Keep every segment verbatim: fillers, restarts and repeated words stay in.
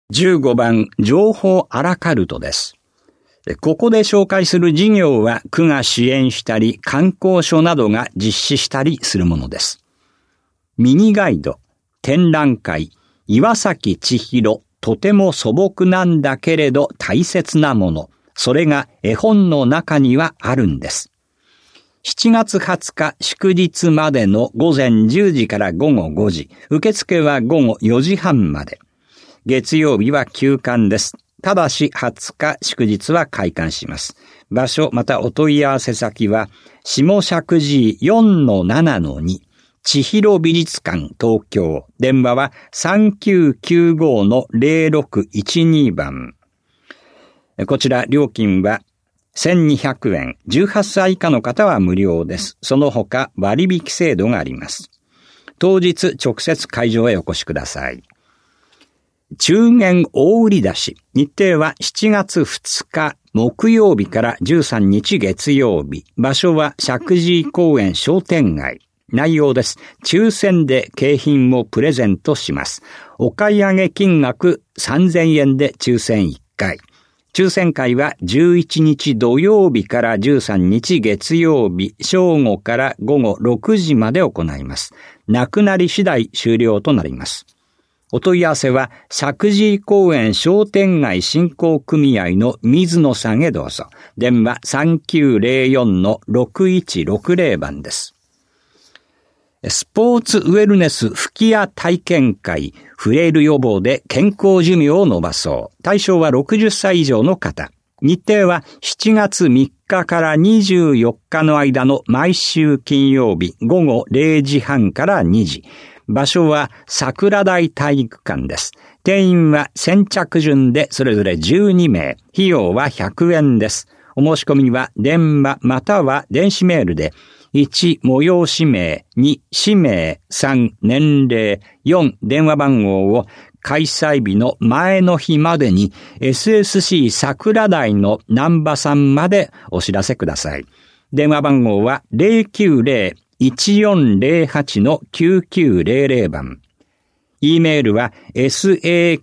じゅうごばん、情報アラカルトです。ここで紹介する事業は区が支援したり、観光所などが実施したりするものです。ミニガイド、展覧会、岩崎千尋、とても素朴なんだけれど大切なもの、それが絵本の中にはあるんです。しちがつはつか祝日までのごぜんじゅうじからごごごじ、受付はごごよじはんまで。月曜日は休館です。ただしはつか祝日は開館します。場所またお問い合わせ先は下石神井 よんのななのに 千尋美術館東京。電話は さんきゅうきゅうごのぜろろくいちに 番。こちら料金はせんにひゃくえん。じゅうはっさい以下の方は無料です。その他割引制度があります。当日直接会場へお越しください。中元大売り出し。日程はしちがつふつか木曜日からじゅうさんにち月曜日。場所は石神井公園商店街。内容です。抽選で景品をプレゼントします。お買い上げ金額さんぜんえんで抽選いっかい。抽選会はじゅういちにち土曜日からじゅうさんにち月曜日正午からごごろくじまで行います。なくなり次第終了となります。お問い合わせは、石神井公園商店街振興組合の水野さんへどうぞ。電話 さんきゅうぜろよんのろくいちろくぜろ 番です。スポーツウェルネス吹き矢体験会、フレイル予防で健康寿命を伸ばそう。対象はろくじゅっさい以上の方。日程はしちがつみっかからにじゅうよっかの間の毎週金曜日ごごれいじはんからにじ。場所は桜台体育館です。定員は先着順でそれぞれじゅうにめい。費用はひゃくえんです。お申し込みは電話または電子メールでいち催し名、に氏名、さん年齢、よん電話番号を開催日の前の日までに エスエスシー 桜台の南波さんまでお知らせください。電話番号はゼロきゅうゼロ いちよんゼロはちのきゅうきゅうゼロゼロ 番。e メールは サクラダイ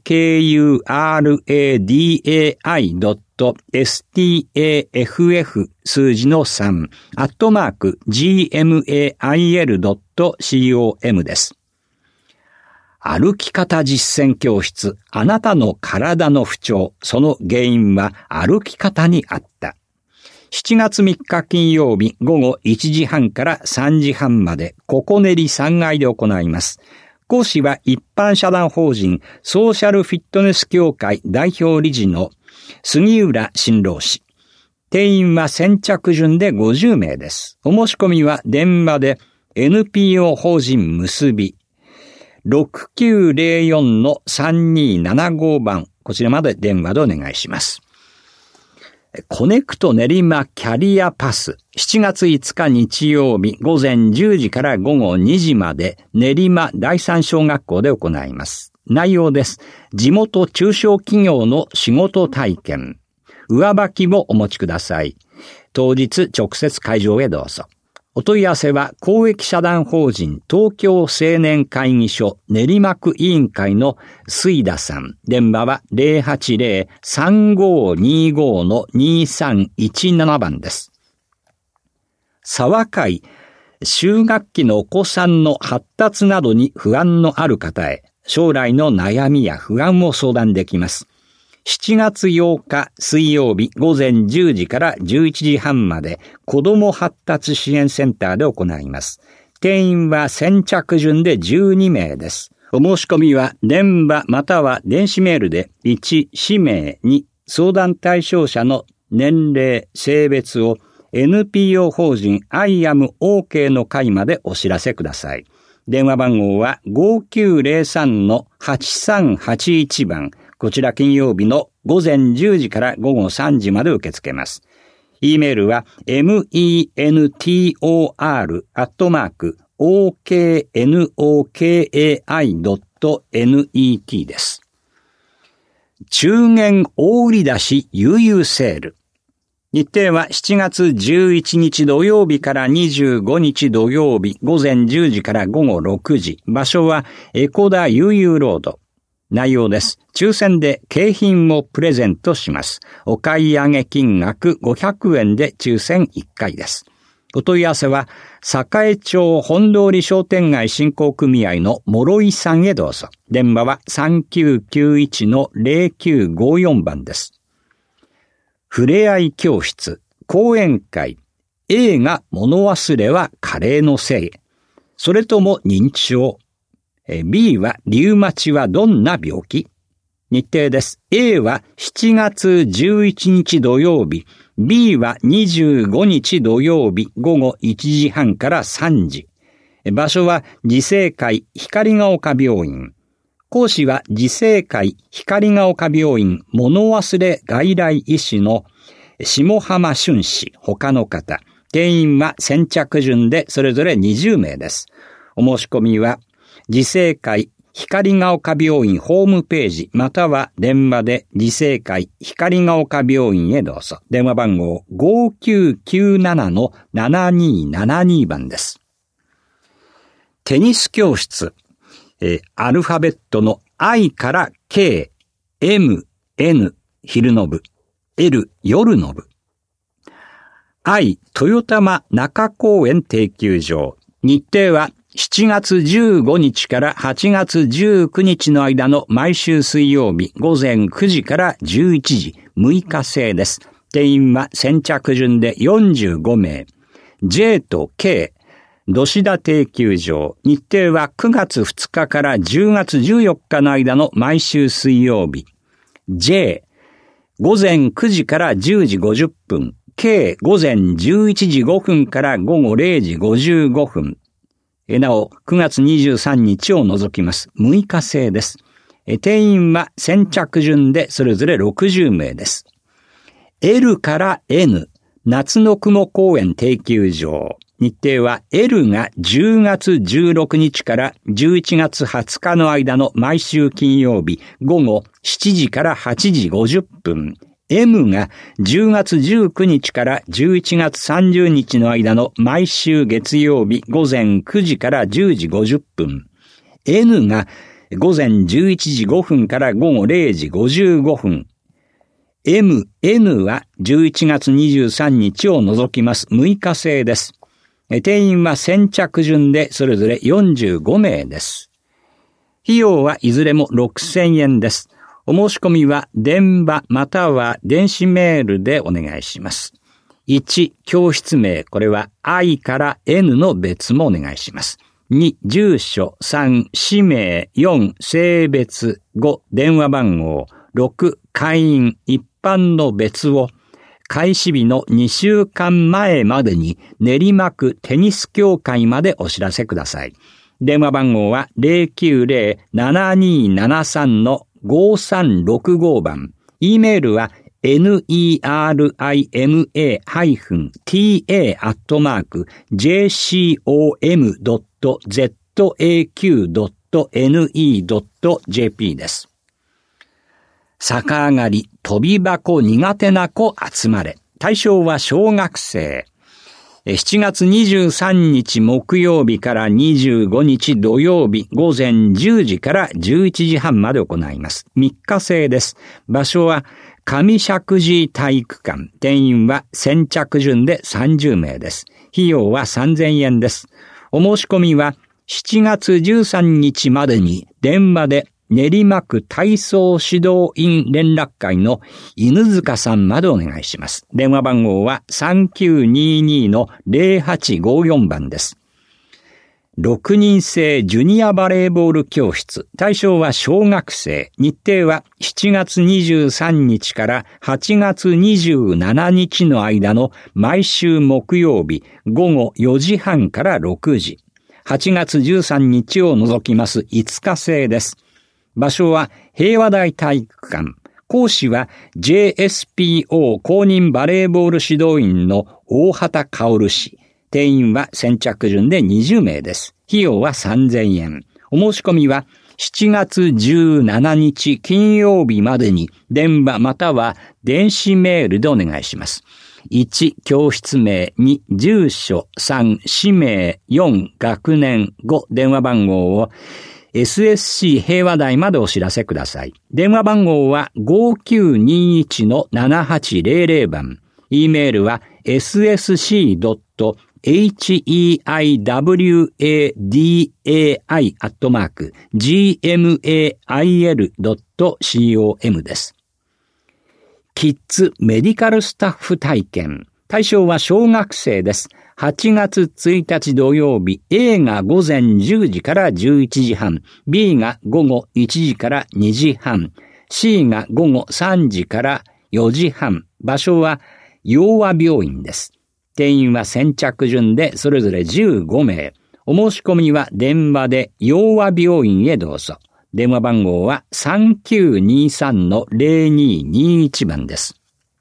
ドット スタッフ 数字のさんアットマーク ジーエムエーアイエル ドット コム です。歩き方実践教室。あなたの体の不調、その原因は歩き方にあった。しちがつみっか金曜日ごごいちじはんからさんじはんまでここねりさんがいで行います。講師は一般社団法人ソーシャルフィットネス協会代表理事の杉浦新郎氏。定員は先着順でごじゅうめいです。お申し込みは電話で エヌピーオー 法人結びろくきゅうゼロよんのさんにーななご番。こちらまで電話でお願いします。コネクト練馬キャリアパス。しちがついつか日曜日ごぜんじゅうじからごごにじまで練馬第三小学校で行います。内容です。地元中小企業の仕事体験。上履きをお持ちください。当日直接会場へどうぞ。お問い合わせは公益社団法人東京青年会議所練馬区委員会の水田さん。電話は ゼロはちゼロ さんごにごのにさんいちなな 番です。沢会、就学期のお子さんの発達などに不安のある方へ、将来の悩みや不安を相談できます。しちがつようか水曜日ごぜんじゅうじからじゅういちじはんまで子ども発達支援センターで行います。定員は先着順でじゅうにめいです。お申し込みは電話または電子メールでいち氏名に相談対象者の年齢、性別を エヌピーオー 法人 アイアムオーケー の会までお知らせください。電話番号はごきゅうゼロさんのはちさんはちいち番。こちら金曜日のごぜんじゅうじからごごさんじまで受け付けます。e メールは mentor アットマーク オーケーエヌオーケーエーアイ ドット ネット です。中元大売り出し悠々セール。日程はしちがつじゅういちにち土曜日からにじゅうごにち土曜日ごぜんじゅうじからごごろくじ。場所は江古田悠々ロード。 内容です。抽選で景品をプレゼントします。お買い上げ金額ごひゃくえんで抽選いっかいです。お問い合わせは、栄町本通商店街振興組合の諸井さんへどうぞ。電話は さんきゅうきゅういちのゼロきゅうごよん 番です。ふれあい教室、講演会、映画物忘れは加齢のせい。それとも認知症。B はリウマチはどんな病気？日程です。A はしちがつじゅういちにち土曜日、B はにじゅうごにち土曜日ごごいちじはんからさんじ。場所は慈誠会光が丘病院。講師は慈誠会光が丘病院物忘れ外来医師の下浜俊氏他の方。定員は先着順でそれぞれにじゅうめいです。お申し込みは慈誠会光が丘病院ホームページまたは電話で慈誠会光が丘病院へどうぞ。電話番号 ごきゅうきゅうななのななにななに 番です。テニス教室、えー、アルファベットの I から K、M、N、昼の部、L、夜の部。I、豊玉中公園定休場。日程はしちがつじゅうごにちからはちがつじゅうくにちの間の毎週水曜日ごぜんくじからじゅういちじ、むいか制です。定員は先着順でよんじゅうごめい。J と K、土志田定休場。日程はくがつふつかからじゅうがつじゅうよっかの間の毎週水曜日。J、ごぜんくじからじゅうじごじゅっぷん。K、ごぜんじゅういちじごふんからごごれいじごじゅうごふん。なお、くがつにじゅうさんにちを除きます。むいか制です。定員は先着順でそれぞれろくじゅうめいです。L から N、夏の雲公園定休場。日程は L がじゅうがつじゅうろくにちからじゅういちがつはつかの間の毎週金曜日ごごしちじからはちじごじゅっぷん。M がじゅうがつじゅうくにちからじゅういちがつさんじゅうにちの間の毎週月曜日ごぜんくじからじゅうじごじゅっぷん。N がごぜんじゅういちじごふんからごごれいじごじゅうごふん。M、N はじゅういちがつにじゅうさんにちを除きますむいか制です。定員は先着順でそれぞれよんじゅうごめいです。費用はいずれもろくせんえんです。お申し込みは電話または電子メールでお願いします。いち、教室名、これは I から N の別もお願いします。に、住所、さん、氏名、よん、性別、ご、電話番号、ろく、会員、一般の別を開始日のにしゅうかんまえまでに練馬区テニス協会までお知らせください。電話番号は ゼロきゅうゼロ ななにーななさん のごさんろくご 番。E メールは ネルマ タ アットマーク ジェーシーオーエム ドット ゼット エーキュー ドット エヌイー ドット ジェーピー です。逆上がり、飛び箱苦手な子集まれ。対象は小学生。しちがつにじゅうさんにち木曜日からにじゅうごにち土曜日ごぜんじゅうじからじゅういちじはんまで行います。みっか制です。場所は上石神井体育館。定員は先着順でさんじゅうめいです。費用はさんぜんえんです。お申し込みはしちがつじゅうさんにちまでに電話で練馬区体操指導員連絡会の犬塚さんまでお願いします。電話番号はさんきゅうににのゼロはちごよん 番です。ろくにんせいジュニアバレーボール教室。対象は小学生。日程はしちがつにじゅうさんにちからはちがつにじゅうしちにちの間の毎週木曜日ごごよじはんからろくじ。はちがつじゅうさんにちを除きますいつか制です。場所は平和台体育館。講師は ジェイエスピーオー 公認バレーボール指導員の大畑薫氏。定員は先着順でにじゅうめいです。費用はさんぜんえん。お申し込みはしちがつじゅうしちにち金曜日までに電話または電子メールでお願いします。いち、教室名、に、住所、さん、氏名、よん、学年、ご、電話番号をエスエスシー 平和台までお知らせください。電話番号は ごきゅうにいちのななはちゼロゼロ 番。e メールは エスエスシードットヘイチイーアイダブリューエーディーエーアイ アットマーク ジーエムエーアイエルドットコム です。キッズメディカルスタッフ体験。対象は小学生です。はちがつついたち土曜日、A が午前じゅうじからじゅういちじはん、B が午後いちじからにじはん、C が午後さんじからよじはん。場所は洋和病院です。定員は先着順でそれぞれじゅうごめい。お申し込みは電話で洋和病院へどうぞ。電話番号は さんきゅうにさんのゼロにーにーいち 番です。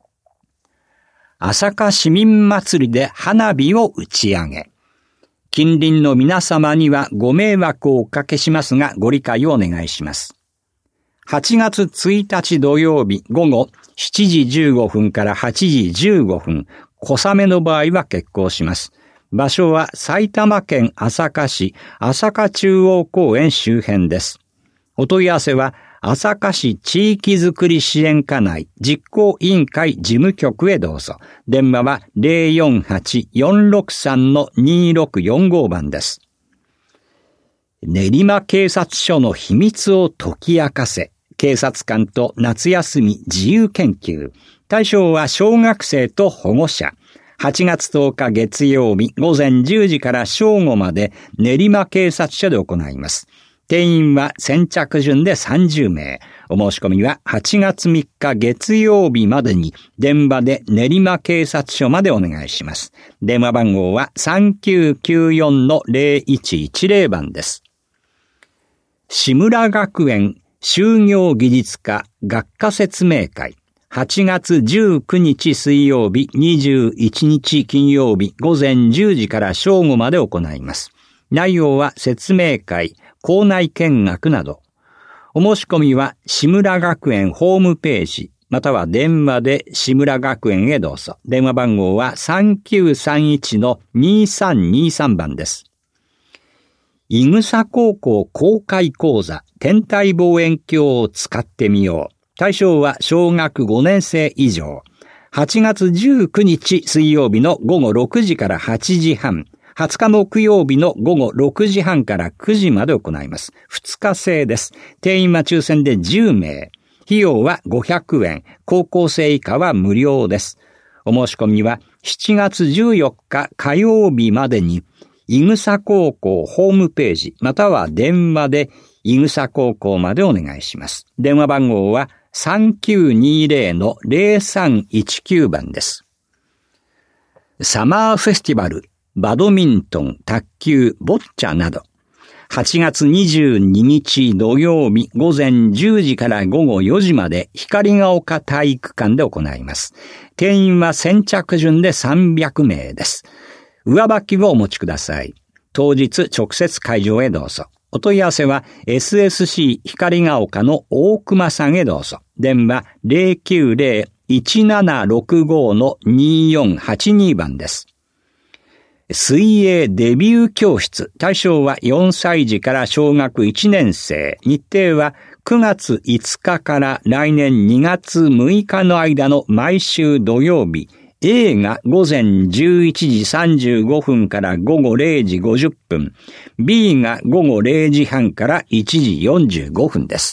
朝霞市民祭りで花火を打ち上げ。近隣の皆様にはご迷惑をおかけしますがご理解をお願いします。はちがつついたち土曜日午後しちじじゅうごふんからはちじじゅうごふん、小雨の場合は決行します。場所は埼玉県朝霞市朝霞中央公園周辺です。お問い合わせは朝霞市地域づくり支援課内実行委員会事務局へどうぞ。電話は ゼロよんはち よんろくさん にーろくよんご 番です。練馬警察署の秘密を解き明かせ。警察官と夏休み自由研究。対象は小学生と保護者。はちがつとおか月曜日午前じゅうじから正午まで練馬警察署で行います。定員は先着順でさんじゅうめい。お申し込みははちがつみっか月曜日までに電話で練馬警察署までお願いします。電話番号は さんきゅうきゅうよんのゼロいちいちゼロ 番です。志村学園就業技術科学科説明会。はちがつじゅうくにち水曜日、にじゅういちにち金曜日午前じゅうじから正午まで行います。内容は説明会、校内見学など。お申し込みは志村学園ホームページ、または電話で志村学園へどうぞ。電話番号は さんきゅうさんいちのにさんにさん 番です。伊草高校公開講座、天体望遠鏡を使ってみよう。対象は小学ごねんせい以上。はちがつじゅうくにち水曜日の午後ろくじからはちじはん。はつか木曜日の午後ろくじはんからくじまで行います。ふつか制です。定員は抽選でじゅうめい。費用はごひゃくえん。高校生以下は無料です。お申し込みはしちがつじゅうよっか火曜日までに、伊草高校ホームページ、または電話で伊草高校までお願いします。電話番号はさんきゅうにゼロのゼロさんいちきゅう 番です。サマーフェスティバル、バドミントン、卓球、ボッチャなど、はちがつにじゅうににち土曜日午前じゅうじから午後よじまで光が丘体育館で行います。定員は先着順でさんびゃくめいです。上履きをお持ちください。当日直接会場へどうぞ。お問い合わせは エスエスシー 光が丘の大熊さんへどうぞ。電話 ゼロきゅうゼロ いちななろくごのによんはちに 番です。水泳デビュー教室。対象はよんさいじから小学いちねんせい。日程はくがついつかから来年にがつむいかの間の毎週土曜日。A が午前じゅういちじさんじゅうごふんから午後れいじごじゅっぷん。B が午後れいじはんからいちじよんじゅうごふんです。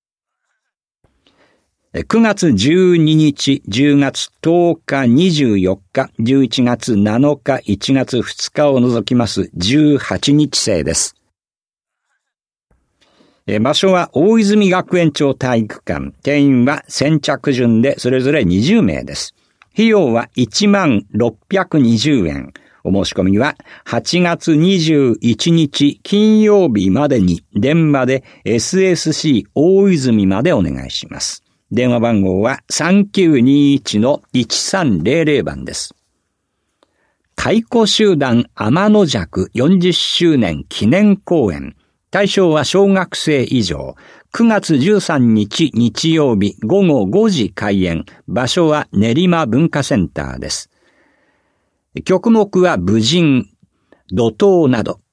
くがつじゅうににち、じゅうがつとおか、にじゅうよっか、じゅういちがつなのか、いちがつふつかを除きますじゅうはちにちせいです。場所は大泉学園町体育館。定員は先着順でそれぞれにじゅうめいです。費用はいちまんろっぴゃくにじゅうえん。お申し込みははちがつにじゅういちにち金曜日までに電話で エスエスシー 大泉までお願いします。電話番号はさんきゅうにいちのいちさんゼロゼロ 番です。太鼓集団天の弱よんじゅっしゅうねん記念公演。対象は小学生以上。くがつじゅうさんにち日曜日午後ごじ開演。場所は練馬文化センターです。曲目は武人、怒涛など。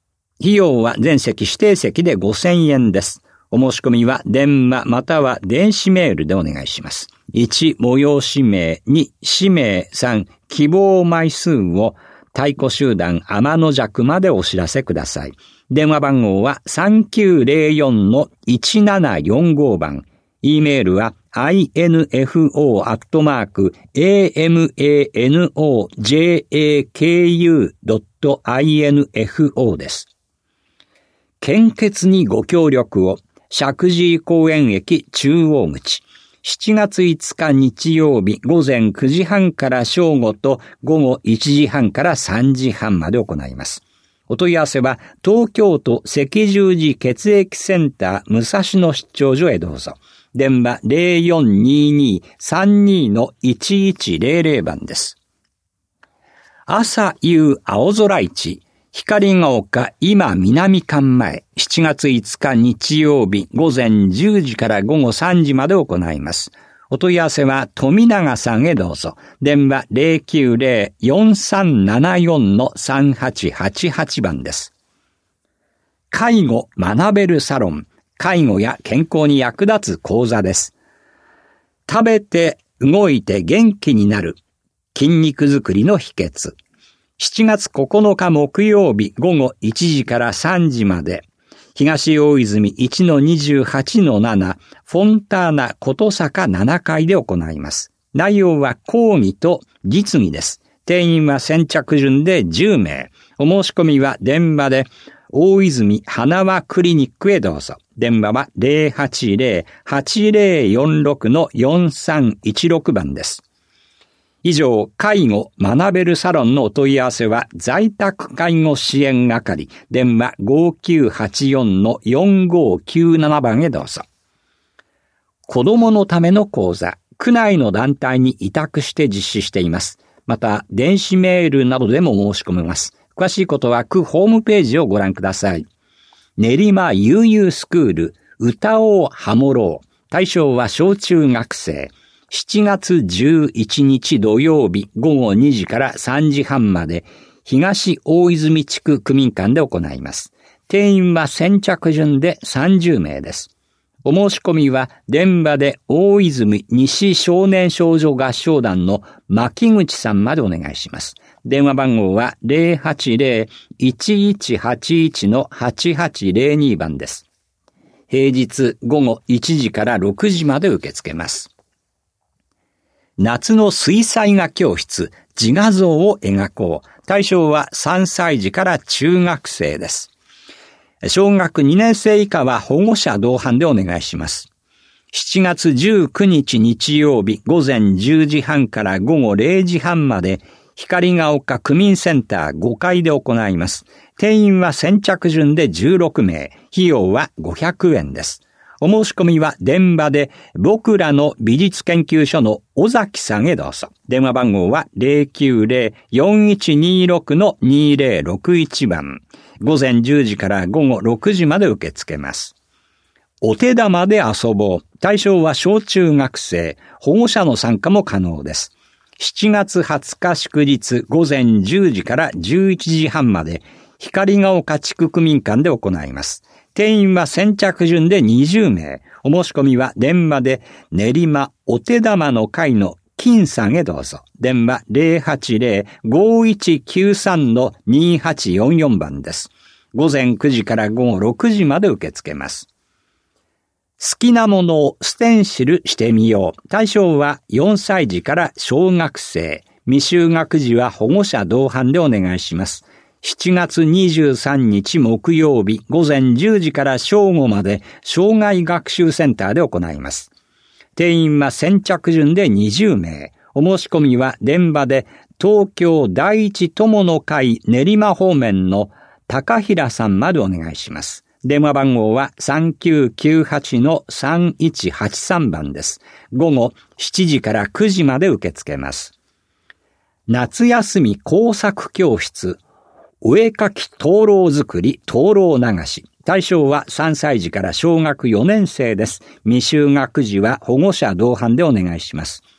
費用は全席指定席でごせんえんです。お申し込みは電話または電子メールでお願いします。いち、催し名、に、氏名、さん、希望枚数を太鼓集団天の弱までお知らせください。電話番号はさんきゅうゼロよんのいちななよんご 番。E メールは インフォ アットマーク エーエムエーエヌオージェーエーケーユー ドット インフォ です。献血にご協力を。石神井公園駅中央口。しちがついつか日曜日午前くじはんから正午と午後いちじはんからさんじはんまで行います。お問い合わせは東京都赤十字血液センター武蔵野出張所へどうぞ。電話 ゼロよんにーにーさんにーのいちいちゼロゼロ 番です。朝夕青空市。光が丘今南館前しちがついつか日曜日午前じゅうじから午後さんじまで行います。お問い合わせは富永さんへどうぞ。電話 ゼロきゅうゼロ よんさんななよんのさんはちはちはち 番です。介護学べるサロン。介護や健康に役立つ講座です。食べて動いて元気になる筋肉づくりの秘訣。しちがつここのか木曜日午後いちじからさんじまで、東大泉いちのにじゅうはちのなな、フォンターナ琴坂ななかいで行います。内容は講義と実技です。定員は先着順でじゅうめい。お申し込みは電話で、大泉花輪クリニックへどうぞ。電話は ゼロはちゼロ はちゼロよんろくのよんさんいちろく 番です。以上、介護学べるサロンのお問い合わせは在宅介護支援係、電話ごきゅうはちよんのよんごきゅうなな 番へどうぞ。子供のための講座、区内の団体に委託して実施しています。また、電子メールなどでも申し込めます。詳しいことは区ホームページをご覧ください。練馬悠々スクール、歌おうハモろう。対象は小中学生。しちがつじゅういちにち土曜日午後にじからさんじはんまで東大泉地区区民館で行います。定員は先着順でさんじゅうめいです。お申し込みは電話で大泉西少年少女合唱団の牧口さんまでお願いします。電話番号は ゼロはちゼロ いちいちはちいちのはちはちゼロに 番です。平日午後いちじからろくじまで受け付けます。夏の水彩画教室、自画像を描こう。対象はさんさいじから中学生です。小学にねん生以下は保護者同伴でお願いします。しちがつじゅうくにち日曜日午前じゅうじはんから午後れいじはんまで光が丘区民センターごかいで行います。定員は先着順でじゅうろくめい。費用はごひゃくえんです。お申し込みは電話で僕らの美術研究所の尾崎さんへどうぞ。電話番号は ゼロきゅうゼロ よんいちにろくのにゼロろくいち 番。午前じゅうじから午後ろくじまで受け付けます。お手玉で遊ぼう。対象は小中学生。保護者の参加も可能です。しちがつはつか祝日午前じゅうじからじゅういちじはんまで光が丘地区区民館で行います。定員は先着順でにじゅうめい。お申し込みは電話で練馬お手玉の会の金さんへどうぞ。電話 ゼロはちゼロ ごいちきゅうさんのにはちよんよん 番です。午前くじから午後ろくじまで受け付けます。好きなものをステンシルしてみよう。対象はよんさいじから小学生。未就学児は保護者同伴でお願いします。しちがつにじゅうさんにち木曜日午前じゅうじから正午まで障害学習センターで行います。定員は先着順でにじゅうめい。お申し込みは電話で東京第一友の会練馬方面の高平さんまでお願いします。電話番号はさんきゅうきゅうはちのさんいちはちさん 番です。午後しちじからくじまで受け付けます。夏休み工作教室。お絵かき灯籠作り、灯籠流し。対象はさんさいじから小学よねん生です。未就学児は保護者同伴でお願いします。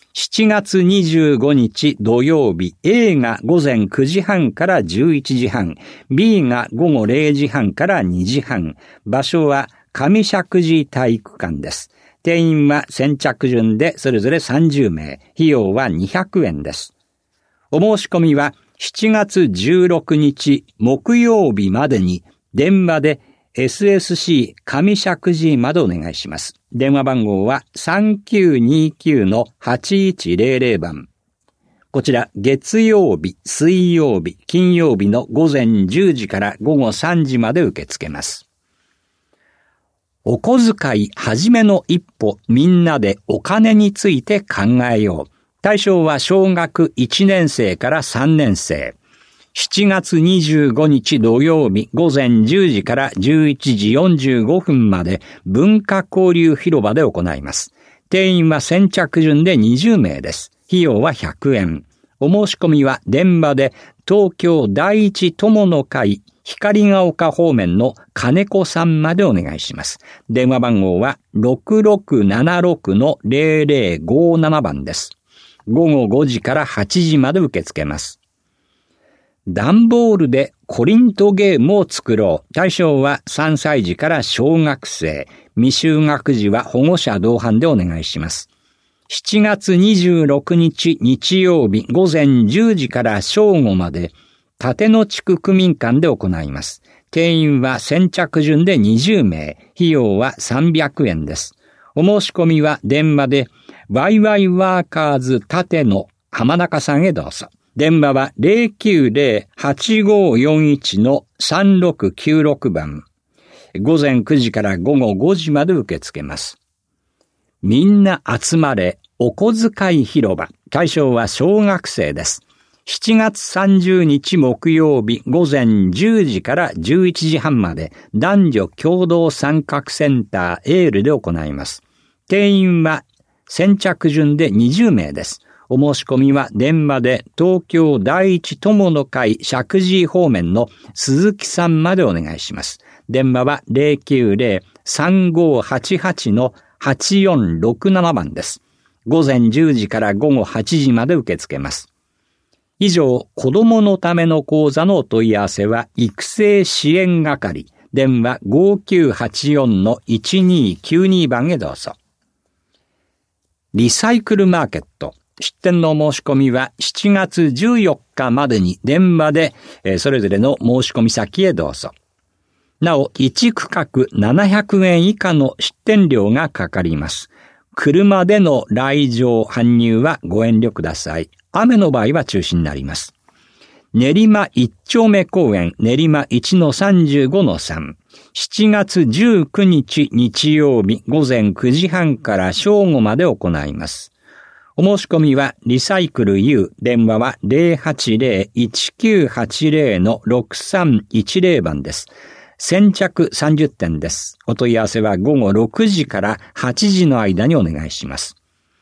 しちがつにじゅうごにち土曜日、A がごぜんくじはんからじゅういちじはん、B がごごれいじはんからにじはん、場所は上石神井体育館です。定員は先着順でそれぞれさんじゅうめい、費用はにひゃくえんです。お申し込みはしちがつじゅうろくにち木曜日までに電話で エスエスシー 上石神井までお願いします。電話番号は さんきゅうにきゅう はちいちゼロゼロ 番。こちら月曜日、水曜日、金曜日のごぜんじゅうじからごごさんじまで受け付けます。お小遣いはじめの一歩、みんなでお金について考えよう。対象は小学いちねんせいからさんねんせい。しちがつにじゅうごにち土曜日ごぜんじゅうじからじゅういちじよんじゅうごふんまで文化交流広場で行います。定員は先着順でにじゅうめいです。費用はひゃくえん。お申し込みは電話で東京第一友の会光が丘方面の金子さんまでお願いします。電話番号は ろくろくななろく ゼロゼロごなな 番です。ごごごじからはちじまで受け付けます。段ボールでコリントゲームを作ろう。対象はさんさいじから小学生。未就学児は保護者同伴でお願いします。しちがつにじゅうろくにち日曜日ごぜんじゅうじから正午まで立野地区区民館で行います。定員は先着順でにじゅうめい。費用はさんびゃくえんです。お申し込みは電話でワイワイワーカーズ立野浜中さんへどうぞ。電話は ゼロきゅうゼロ はちごよんいち さんろくきゅうろく 番。ごぜんくじからごごごじまで受け付けます。みんな集まれお小遣い広場。対象は小学生です。しちがつさんじゅうにち木曜日ごぜんじゅうじからじゅういちじはんまで男女共同参画センターエールで行います。定員は先着順でにじゅうめいです。お申し込みは電話で東京第一友の会石神井方面の鈴木さんまでお願いします。電話は ゼロきゅうゼロ さんごはちはち はちよんろくなな 番です。ごぜんじゅうじからごごはちじまで受け付けます。以上、子供のための講座のお問い合わせは育成支援係。電話 ごきゅうはちよん いちにきゅうに 番へどうぞ。リサイクルマーケット。出店の申し込みはしちがつじゅうよっかまでに電話で、えー、それぞれの申し込み先へどうぞ。なお、いち区画ななひゃくえん以下の出店料がかかります。車での来場搬入はご遠慮ください。雨の場合は中止になります。練馬一丁目公園練馬 いちのさんじゅうごのさん。しちがつじゅうくにち日曜日ごぜんくじはんから正午まで行います。お申し込みはリサイクル U、電話は ゼロはちゼロ いちきゅうはちゼロ ろくさんいちゼロ 番です。先着さんじゅってんです。お問い合わせはごごろくじからはちじの間にお願いします。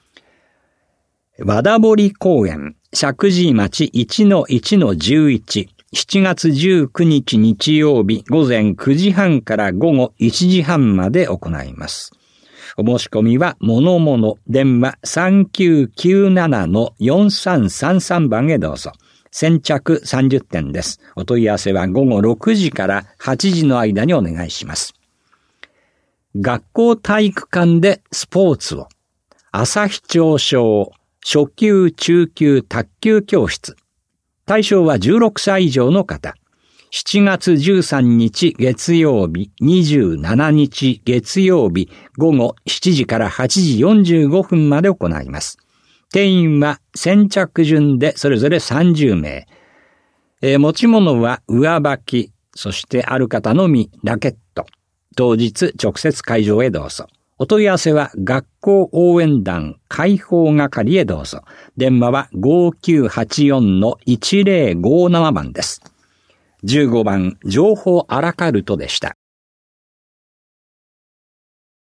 和田堀公園、石神井町 いちのいちのじゅういち、しちがつじゅうくにち日曜日ごぜんくじはんからごごいちじはんまで行います。お申し込みはものもの電話 さんきゅうきゅうなな よんさんさんさん 番へどうぞ。先着さんじゅってんです。お問い合わせはごごろくじからはちじの間にお願いします。学校体育館でスポーツを。旭町小初級中級卓球教室。対象はじゅうろくさい以上の方。しちがつじゅうさんにち月曜日、にじゅうしちにち月曜日、ごごしちじからはちじよんじゅうごふんまで行います。定員は先着順でそれぞれさんじゅうめい。えー、持ち物は上履き、そしてある方のみラケット。当日直接会場へどうぞ。お問い合わせは学校応援団開放係へどうぞ。電話は ごきゅうはちよん いちゼロごなな 番です。じゅうごばん情報アラカルトでした。